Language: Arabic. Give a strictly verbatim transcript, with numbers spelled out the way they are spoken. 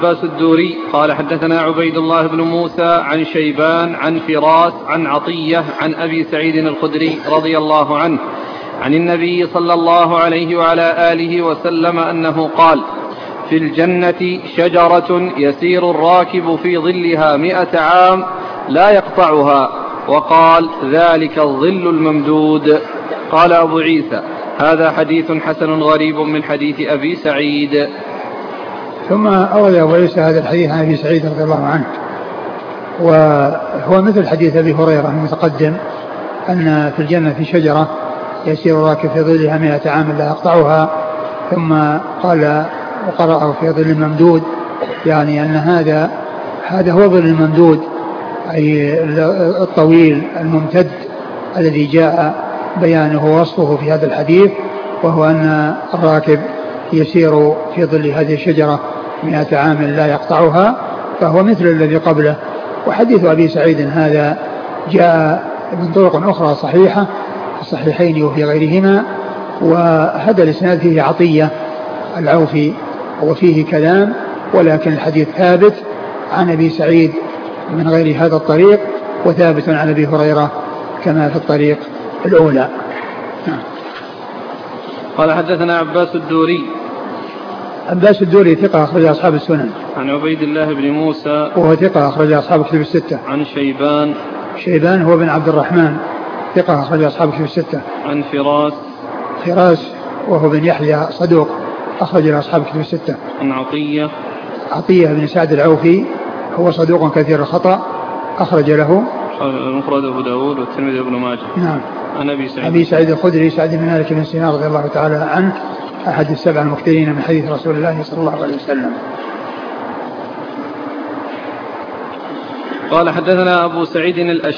عباس الدوري قال حدثنا عبيد الله بن موسى عن شيبان عن فراس عن عطية عن أبي سعيد الخدري رضي الله عنه عن النبي صلى الله عليه وعلى آله وسلم أنه قال: في الجنة شجرة يسير الراكب في ظلها مئة عام لا يقطعها، وقال: ذلك الظل الممدود. قال أبو عيسى: هذا حديث حسن غريب من حديث أبي سعيد. ثم أورد أبو عيسى هذا الحديث عن أبي سعيد رضي الله عنه، وهو مثل حديث أبي هريرة المتقدم، أن في الجنة في شجرة يسير الراكب في ظلها مئة عام لا يقطعها، ثم قال وقرأه في ظل الممدود، يعني أن هذا هذا هو ظل الممدود، أي الطويل الممتد الذي جاء بيانه ووصفه في هذا الحديث، وهو أن الراكب يسير في ظل هذه الشجرة مئة عام لا يقطعها، فهو مثل الذي قبله. وحديث أبي سعيد هذا جاء من طرق أخرى صحيحة في الصحيحين وفي غيرهما، وهذا الإسناد فيه عطية العوفي وفيه كلام، ولكن الحديث ثابت عن أبي سعيد من غير هذا الطريق، وثابت عن أبي هريرة كما في الطريق الأولى. قال حدثنا عباس الدوري. عباس الدوري ثقة أخرج أصحاب السنن. عن عبيد الله بن موسى وهو ثقة أخرج أصحاب الكتب الستة. عن شيبان. شيبان هو بن عبد الرحمن ثقة أخرج أصحاب الكتب الستة. عن فراس. فراس وهو بن يحيى صدوق أخرج أصحاب الكتب الستة. عن عطية. عطية بن سعد العوفي هو صدوق كثير الخطأ أخرج له المفرد أبو داود والترمذي وابن ماجه. نعم. عن أبي سعيد. أبي سعيد الخدري سعد بن مالك بن سينار رضي الله تعالى عنه، أحد السبع المكثرين من حديث رسول الله صلى الله عليه وسلم. قال حدثنا أبو سعيد الأشعري